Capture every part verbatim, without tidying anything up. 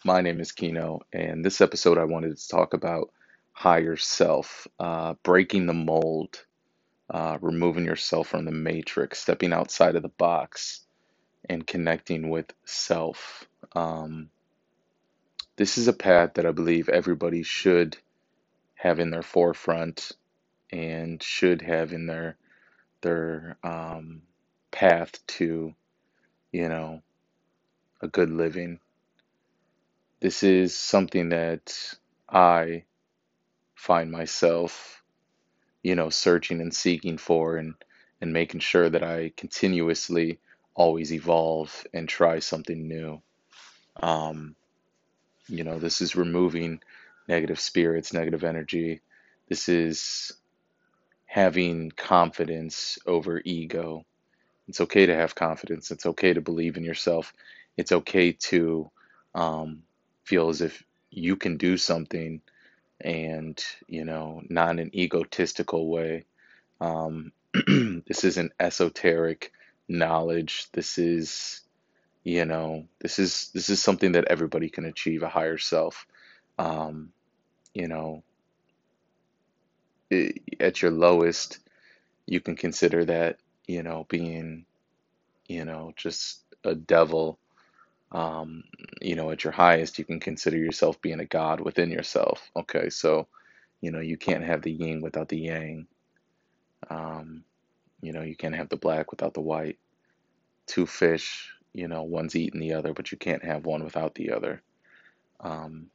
My name is Kino, and this episode I wanted to talk about higher self, uh, breaking the mold, uh, removing yourself from the matrix, stepping outside of the box, and connecting with self. Um, this is a path that I believe everybody should have in their forefront and should have in their their um, path to, you know, a good living. This is something that I find myself, you know, searching and seeking for and and making sure that I continuously always evolve and try something new. Um, you know, this is removing negative spirits, negative energy. This is having confidence over ego. It's okay to have confidence. It's okay to believe in yourself. It's okay to um, feel as if you can do something and, you know, not in an egotistical way. Um, this isn't esoteric knowledge. This is, you know, this is this is something that everybody can achieve, a higher self. Um, you know, I at your lowest, you can consider that, you know, being, you know, just a devil. Um, you know, at your highest, you can consider yourself being a god within yourself. Okay, so, you know, you can't have the yin without the yang. Um, you know, you can't have the black without the white. Two fish, you know, one's eating the other, but you can't have one without the other. Um,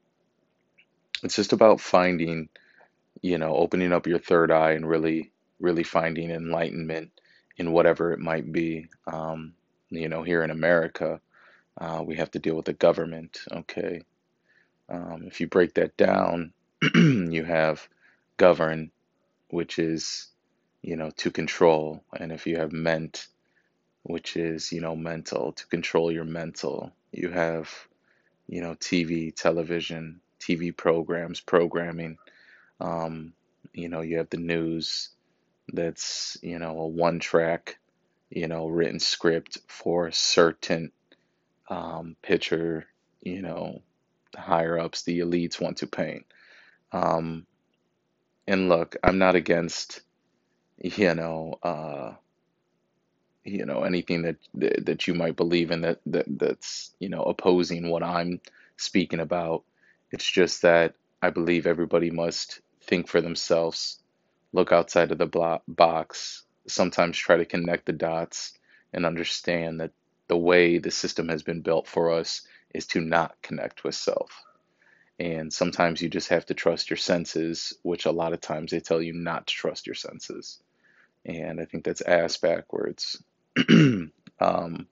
it's just about finding, you know, opening up your third eye and really, really finding enlightenment in whatever it might be. Um, you know, here in America, uh, we have to deal with the government. Okay. Um, if you break that down, you have govern, which is, you know, to control. And if you have ment, which is, you know, mental, to control your mental. You have, you know, T V, television, T V programs, programming. Um, you know, you have the news that's, you know, a one track, you know, written script for a certain um, picture, you know, higher ups, the elites want to paint. Um, and look, I'm not against, you know, uh, you know anything that that that you might believe in that that that's you know opposing what I'm speaking about. It's just that I believe everybody must think for themselves, look outside of the blo- box, sometimes try to connect the dots and understand that the way the system has been built for us is to not connect with self. And sometimes you just have to trust your senses, which a lot of times they tell you not to trust your senses. And I think that's ass backwards. um,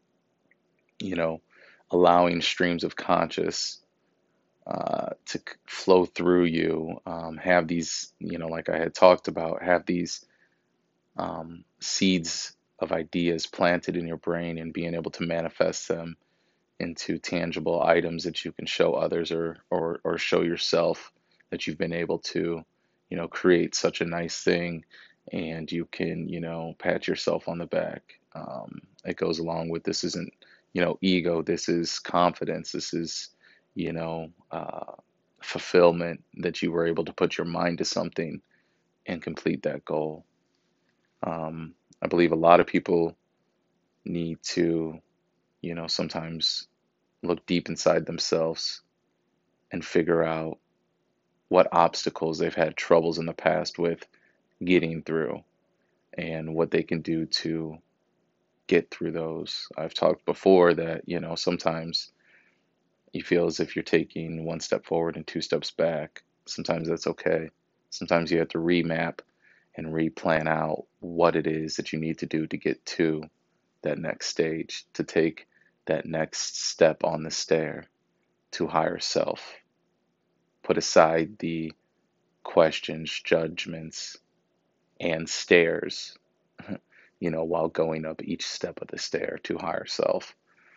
you know, allowing streams of conscious uh, to c- flow through you, um, have these, you know, like I had talked about, have these um, seeds of ideas planted in your brain and being able to manifest them into tangible items that you can show others or or or show yourself that you've been able to, you know, create such a nice thing, and you can, you know, pat yourself on the back. Um, it goes along with this isn't, you know, ego. This is confidence. This is, you know, uh, fulfillment that you were able to put your mind to something and complete that goal. Um, I believe a lot of people need to, you know, sometimes look deep inside themselves and figure out what obstacles they've had troubles in the past with getting through and what they can do to get through those. I've talked before that, you know, sometimes you feel as if you're taking one step forward and two steps back. Sometimes that's okay. Sometimes you have to remap and replan out what it is that you need to do to get to that next stage, to take that next step on the stair to higher self. Put aside the questions, judgments, and stares, you know, while going up each step of the stair to higher self.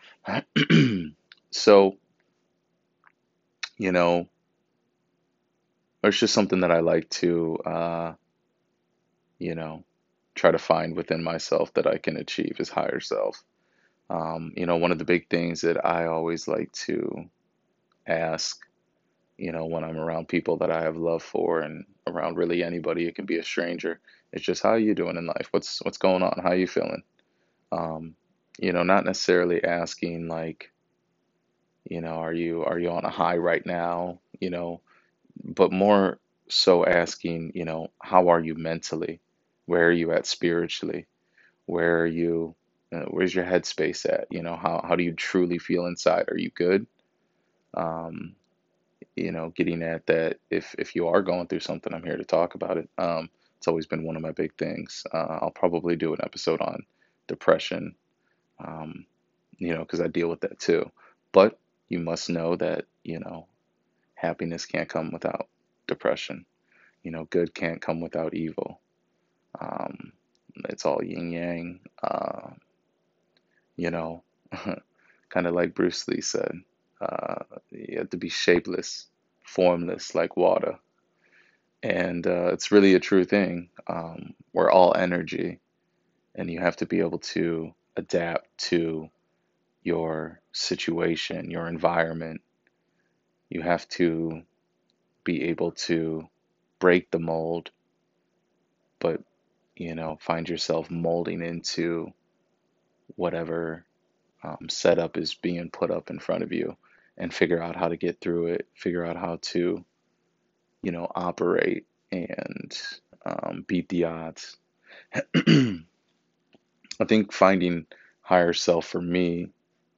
So, you know, it's just something that I like to, uh, you know, try to find within myself that I can achieve is higher self. Um, you know, one of the big things that I always like to ask, you know, when I'm around people that I have love for and around really anybody. It can be a stranger. It's just, how are you doing in life? What's what's going on? How are you feeling? Um, you know, not necessarily asking like, you know, are you are you on a high right now? You know, but more so asking, you know, how are you mentally? Where are you at spiritually? Where are you? Uh, where's your headspace at? You know, how how do you truly feel inside? Are you good? Um, you know, getting at that, if if you are going through something, I'm here to talk about it. Um, it's always been one of my big things. Uh, I'll probably do an episode on depression, um, you know, because I deal with that too. But you must know that, you know, happiness can't come without depression. You know, good can't come without evil. Um, it's all yin yang. Uh, you know, kind of like Bruce Lee said, uh, you have to be shapeless, formless like water. And uh, it's really a true thing. Um, we're all energy, and you have to be able to adapt to your situation, your environment. You have to be able to break the mold, but, you know, find yourself molding into whatever um, setup is being put up in front of you, and figure out how to get through it, figure out how to, you know, operate and um, beat the odds. I think finding higher self for me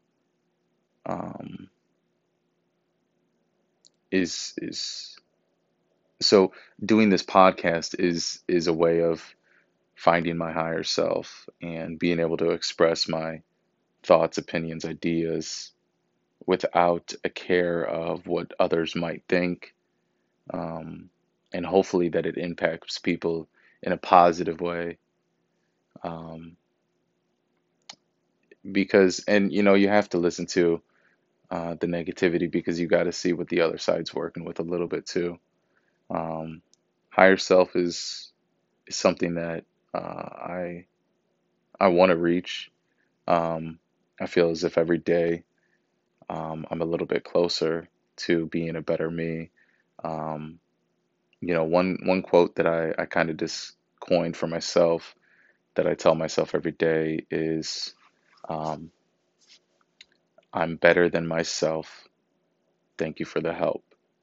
um, is is so doing this podcast is is a way of finding my higher self and being able to express my thoughts, opinions, ideas without a care of what others might think, um, and hopefully that it impacts people in a positive way. Um, because, and you know, you have to listen to uh, the negativity, because you got to see what the other side's working with a little bit too. Um, higher self is is something that uh, I I want to reach. Um, I feel as if every day um, I'm a little bit closer to being a better me. Um, you know, one one quote that I, I kind of just coined for myself, that I tell myself every day is, um, I'm better than myself. Thank you for the help.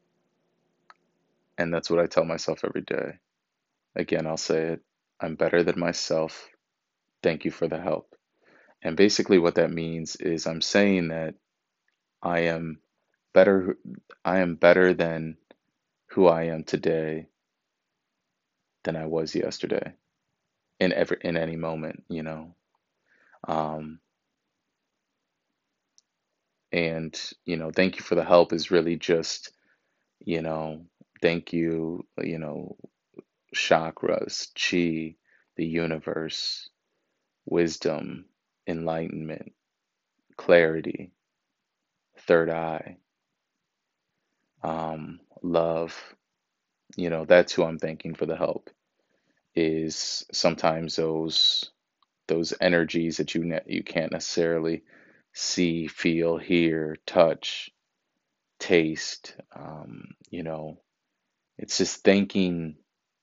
And that's what I tell myself every day. Again, I'll say it. I'm better than myself. Thank you for the help. And basically what that means is I'm saying that I am better I am better than who I am today than I was yesterday, in every in any moment, you know. Um, and you know, thank you for the help is really just, you know, thank you, you know, chakras, chi, the universe, wisdom, enlightenment, clarity, third eye, um, love. You know, that's who I'm thanking for the help. Is sometimes those those energies that you ne you can't necessarily see, feel, hear, touch, taste. Um, you know, it's just thanking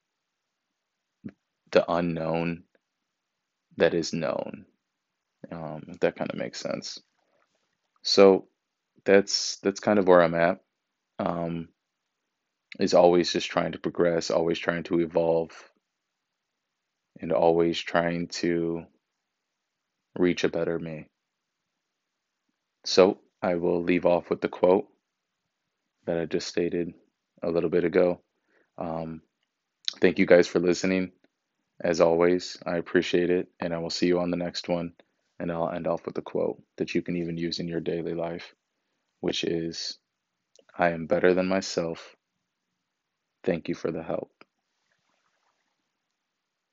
the unknown that is known. Um, if that kind of makes sense. So that's that's kind of where I'm at. Um, is always just trying to progress, always trying to evolve, and always trying to reach a better me. So I will leave off with the quote that I just stated a little bit ago. Um, thank you guys for listening. As always, I appreciate it, and I will see you on the next one. And I'll end off with a quote that you can even use in your daily life, which is, I am better than myself. Thank you for the help.